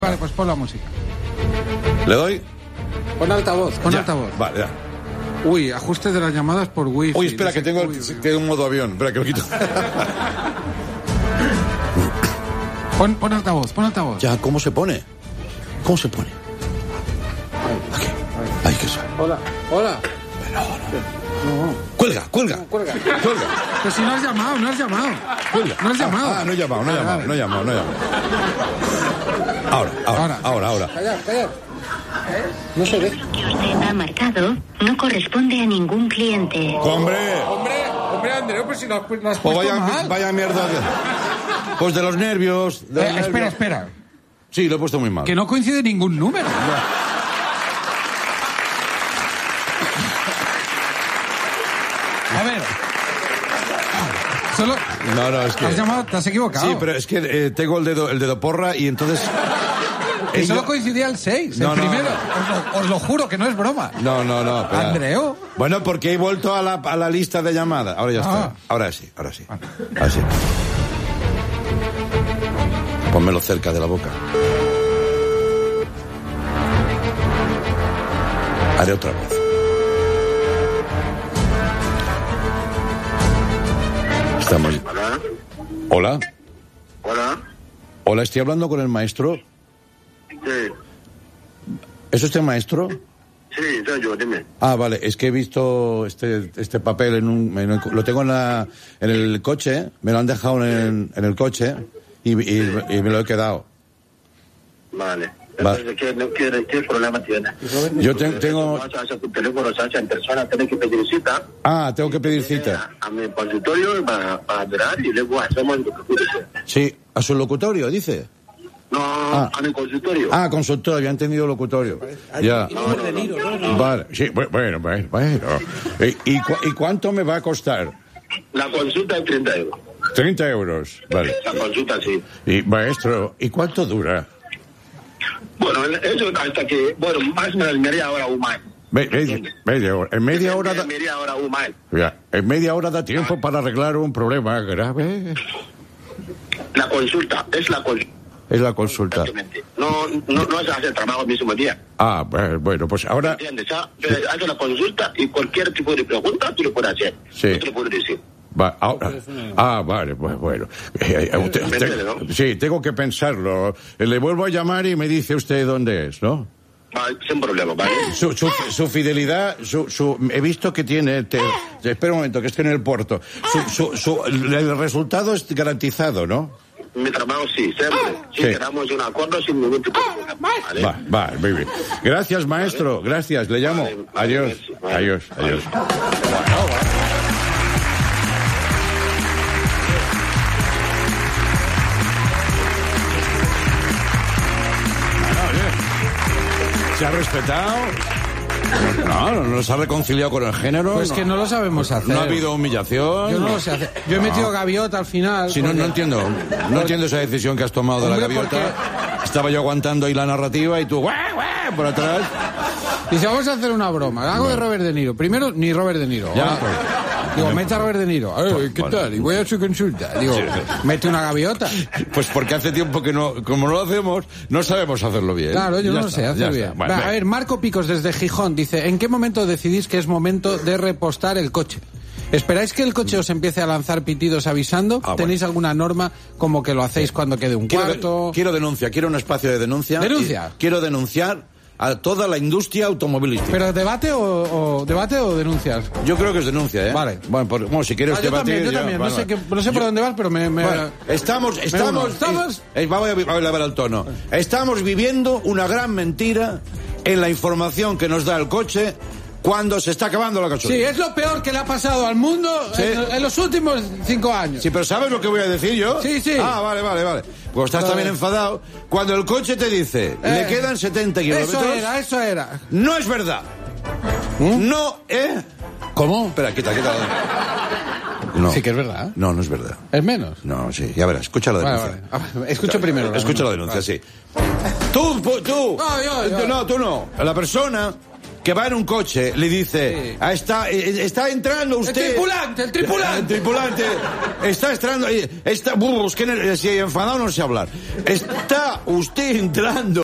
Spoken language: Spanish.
Vale, pues pon la música. ¿Le doy? Pon altavoz, altavoz. Vale, ya. Uy, ajuste de las llamadas por wifi. Uy, espera, que tengo un modo avión. Espera, que lo quito. Pon altavoz, pon altavoz. Ya, ¿cómo se pone? ¿Cómo se pone? Aquí. Ahí que sale. Hola. No. Cuelga. Pero si no has llamado. Cuelga. No has llamado. No he llamado. Ahora. Calla. No se ve. Que usted ha marcado no corresponde a ningún cliente. ¡Hombre, Andreu, pues si lo has puesto pues mal. vaya mierda. Pues de los nervios. Espera. Sí, lo he puesto muy mal. Que no coincide ningún número. A ver. Solo... No, es que... ¿Has llamado? ¿Te has equivocado? Sí, pero es que tengo el dedo porra y entonces... Y solo coincidía el 6, el primero. Os lo juro que no es broma. No. Espera. Andreu. Bueno, porque he vuelto a la lista de llamadas. Ahora ya está. Ahora sí. Pónmelo cerca de la boca. Haré otra vez. Estamos... Hola. Hola, estoy hablando con el maestro. Sí. ¿Es usted maestro? Sí, soy yo, dime. Ah, vale, es que he visto este papel lo tengo en el coche, me lo han dejado en el coche y me lo he quedado. Vale. Entonces, ¿qué problema tiene? Yo tengo... Vas a hacer tu teléfono, en persona, tienes que pedir cita. Ah, tengo que pedir cita. A mi consultorio para hablar y luego hacemos lo que quieres. Sí, a su locutorio, dice. No, a mi consultorio. Ah, consultorio, había entendido locutorio. Ya. No. Vale, sí, bueno. ¿Y cuánto me va a costar? La consulta es 30 euros. 30 euros, vale. La consulta, sí. Y, maestro, ¿y cuánto dura? Bueno, eso hasta que, más o menos media hora o más. Media hora. En media hora o más. Ya, en media hora da tiempo para arreglar un problema grave. La consulta, es la consulta. Es la consulta. No se hace el trabajo el mismo día. Ah, bueno, pues ahora... ¿Entiendes? Hace la consulta y cualquier tipo de pregunta tú lo puedes hacer. Sí. Yo te lo puedo decir. Vale, pues bueno. ¿No? Sí, tengo que pensarlo. Le vuelvo a llamar y me dice usted dónde es, ¿no? Vale, sin problema, ¿vale? Su fidelidad, he visto que tiene... Espera un momento, que estoy en el puerto. El resultado es garantizado, ¿no? Mi trabajo sí, siempre. Si quedamos un acuerdo sin ningún tipo de problema. Vale, muy bien. Gracias, maestro. Gracias, le llamo. Adiós. Adiós. ¿Se ha respetado? No nos ha reconciliado con el género. Pues que no lo sabemos hacer. No ha habido humillación. Yo no lo sé hacer. Yo he metido gaviota al final. Sí, no entiendo. No entiendo esa decisión que has tomado de la gaviota. Estaba yo aguantando ahí la narrativa y tú, por atrás. Dice, vamos a hacer una broma. Hago de Robert De Niro. Primero, ni Robert De Niro. Ya, Digo, mete a Robert De Niro. ¿Qué tal? Y voy a su consulta. Digo, mete una gaviota. Pues porque hace tiempo que como no lo hacemos, no sabemos hacerlo bien. Claro, yo no lo sé hacer bien. Bueno, a ver, Marco Picos desde Gijón dice, ¿en qué momento decidís que es momento de repostar el coche? ¿Esperáis que el coche os empiece a lanzar pitidos avisando? ¿Tenéis alguna norma como que lo hacéis cuando quede un cuarto? Quiero denuncia, quiero un espacio de denuncia. ¿Denuncia? Quiero denunciar a toda la industria automovilística. ¿Pero debate o denuncias? Yo creo que es denuncia, ¿eh? Vale. Bueno, si quieres debatir... Yo también. No sé por dónde vas, pero Bueno, estamos... Vamos a elevar el tono. Estamos viviendo una gran mentira en la información que nos da el coche cuando se está acabando la gasolina. Sí, es lo peor que le ha pasado al mundo en los últimos 5 años. Sí, pero ¿sabes lo que voy a decir yo? Sí. Ah, vale. Pues estás también enfadado. Cuando el coche te dice, le quedan 70 kilómetros... Eso era. No es verdad. No, ¿Cómo? Espera, quita. No. Sí que es verdad. No es verdad. ¿Es menos? No, sí, ya verás, escucha la denuncia. Vale. Escucho primero. Escucha la denuncia, sí. Tú. No, yo. No, tú no. La persona que va en un coche, le dice, está entrando usted... El tripulante. Está entrando... es que si enfadado no sé hablar. Está usted entrando